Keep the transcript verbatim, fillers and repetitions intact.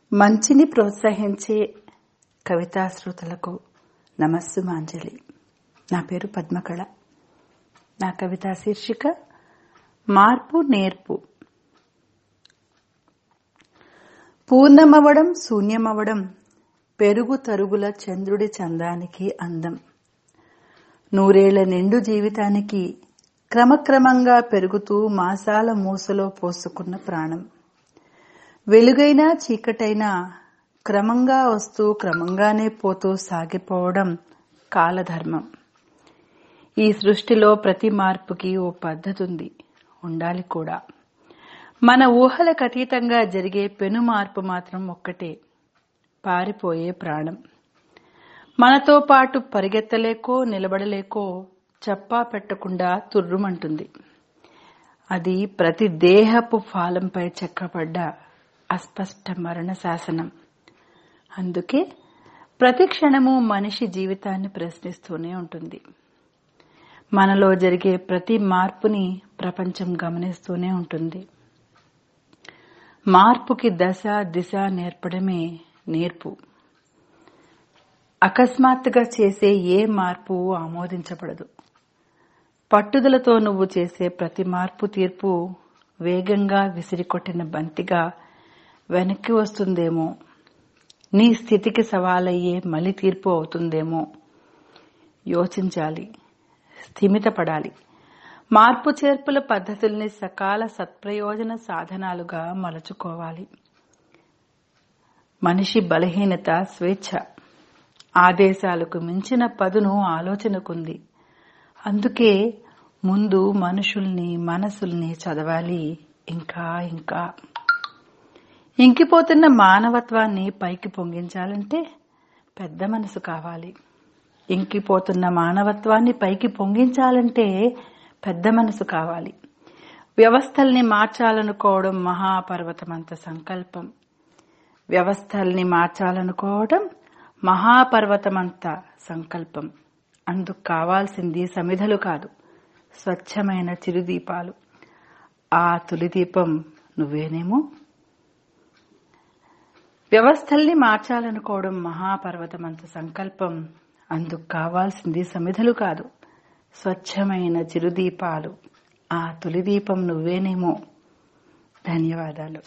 మంచిని ప్రోత్సహించే కవితా శ్రోతలకు నమస్సుమాంజలి. నా పేరు పద్మకళ. నా కవితా శీర్షిక మార్పు నేర్పు. పూర్ణమవడం శూన్యమవడం పెరుగు తరుగుల చంద్రుడి చందానికి అందం. నూరేళ్ల నిండు జీవితానికి క్రమక్రమంగా పెరుగుతూ మాసాల మూసలో పోసుకున్న ప్రాణం. వెలుగైనా చీకటైనా క్రమంగా వస్తూ క్రమంగానే పోతూ సాగిపోవడం కాలధర్మం. ఈ సృష్టిలో ప్రతి మార్పుకి ఓ పద్ధతి ఉంది, ఉండాలి కూడా. మన ఊహలకు అతీతంగా జరిగే పెను మార్పు మాత్రం ఒక్కటే, పారిపోయే ప్రాణం. మనతో పాటు పరిగెత్తలేకో నిలబడలేకో చప్పా పెట్టకుండా తుర్రుమంటుంది. అది ప్రతి దేహపు ఫాలంపై చెక్కబడ్డ అస్పష్ట మరణ శాసనం. అందుకే ప్రతి క్షణము మనిషి జీవితాన్ని ప్రశ్నిస్తూనే ఉంటుంది. మనలో జరిగే ప్రతి మార్పుని ప్రపంచం గమనిస్తూనే ఉంటుంది. మార్పుకి దశ దిశ నేర్పడమే నేర్పు. అకస్మాత్తుగా చేసే ఏ మార్పు ఆమోదించబడదు. పట్టుదలతో నువ్వు చేసే ప్రతి మార్పు తీర్పు వేగంగా విసిరికొట్టిన బంతిగా వెనక్కి వస్తుందేమో, నీ స్థితికి సవాలయ్యే మలి తీర్పు అవుతుందేమో. యోచించాలి, స్థిమితపడాలి. మార్పు చేర్పుల పద్ధతుల్ని సకాల సత్ప్రయోజన సాధనాలుగా మలుచుకోవాలి. మనిషి బలహీనత స్వేచ్ఛ. ఆదేశాలకు మించిన పదును ఆలోచనకుంది. అందుకే ముందు మనుషుల్ని మనసుల్ని చదవాలి. ఇంకా ఇంకా ఇంకిపోతున్న మానవత్వాన్ని పైకి పొంగించాలంటే పెద్ద మనసు కావాలి. ఇంకిపోతున్న మానవత్వాన్ని పైకి పొంగించాలంటే పెద్ద మనసు కావాలి. వ్యవస్థల్ని మార్చాలనుకోవడం మహాపర్వతమంత సంకల్పం. వ్యవస్థల్ని మార్చాలనుకోవడం మహాపర్వతమంత సంకల్పం. అందుకు కావాల్సింది సమిధలు కాదు, స్వచ్ఛమైన చిరుదీపాలు. ఆ తొలి దీపం నువ్వేనేమో. వ్యవస్థల్ని మార్చాలనుకోవడం మహాపర్వతమంత సంకల్పం. అందుకు కావాల్సింది సమిధలు కాదు, స్వచ్ఛమైన చిరుదీపాలు. ఆ తొలి దీపం నువ్వేనేమో. ధన్యవాదాలు.